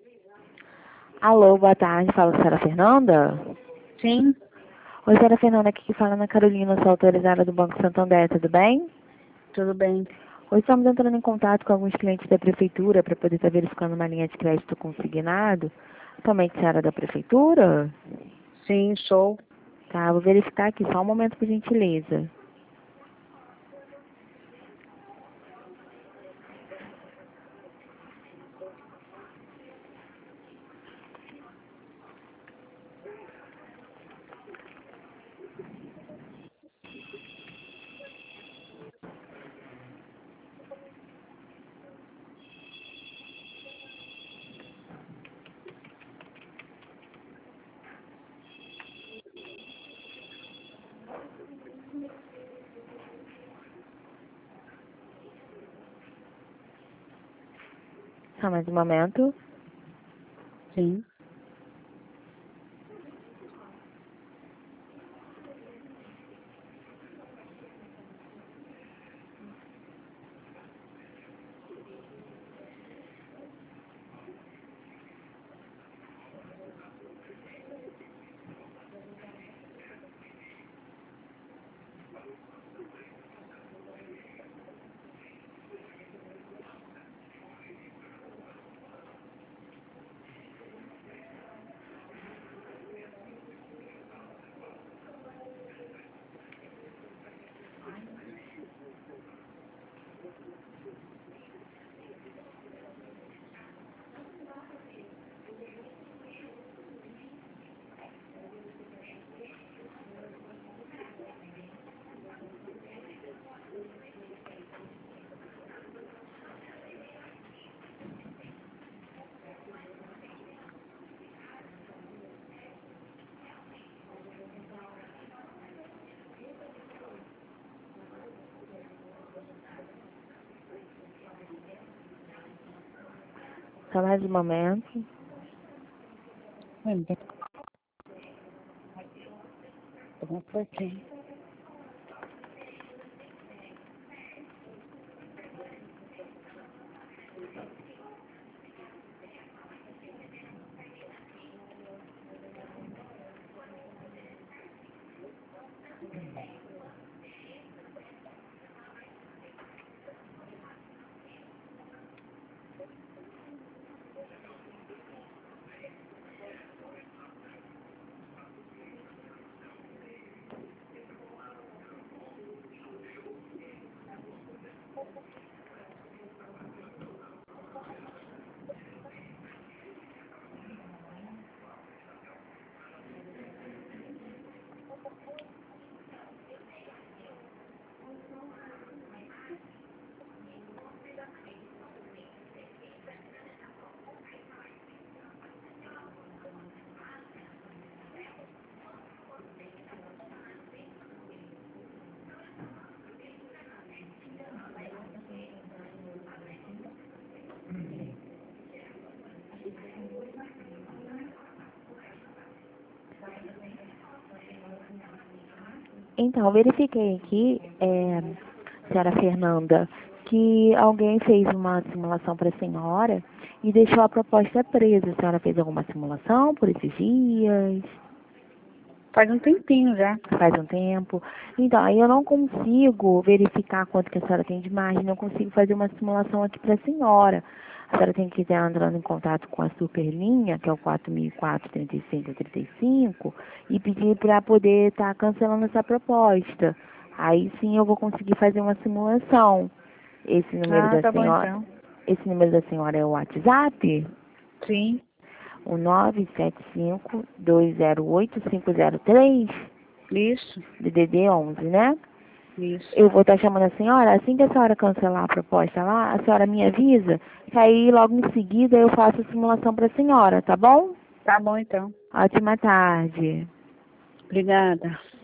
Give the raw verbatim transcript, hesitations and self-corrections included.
Alô, boa tarde. Fala com a senhora Fernanda? Sim. Oi, senhora Fernanda, aqui que fala Ana Carolina, sou autorizada do Banco Santander, tudo bem? Tudo bem. Hoje estamos entrando em contato com alguns clientes da prefeitura para poder estar verificando uma linha de crédito consignado. Somente senhora da prefeitura? Sim, sou. Tá, vou verificar aqui, só um momento, por gentileza. Só mais um momento. Sim. Só mais um momento. Como foi aqui? Então, verifiquei aqui, é, senhora Fernanda, que alguém fez uma simulação para a senhora e deixou a proposta presa. A senhora fez alguma simulação por esses dias? Faz um tempinho já. Faz um tempo. Então, aí eu não consigo verificar quanto que a senhora tem de margem, não consigo fazer uma simulação aqui para a senhora. A senhora tem que estar entrando em contato com a Superlinha, que é o quatro mil e quatro, trinta e cinco, trinta e cinco, e pedir para poder estar cancelando essa proposta. Aí sim eu vou conseguir fazer uma simulação. Esse número Ah, da tá bom senhora, então. esse número da senhora é o WhatsApp? Sim. O nove sete cinco, dois zero oito, cinco zero três? Isso. D D D onze, né? Isso. Eu vou estar chamando a senhora, assim que a senhora cancelar a proposta lá, a senhora me avisa, que aí logo em seguida eu faço a simulação para a senhora, tá bom? Tá bom então. Ótima tarde. Obrigada.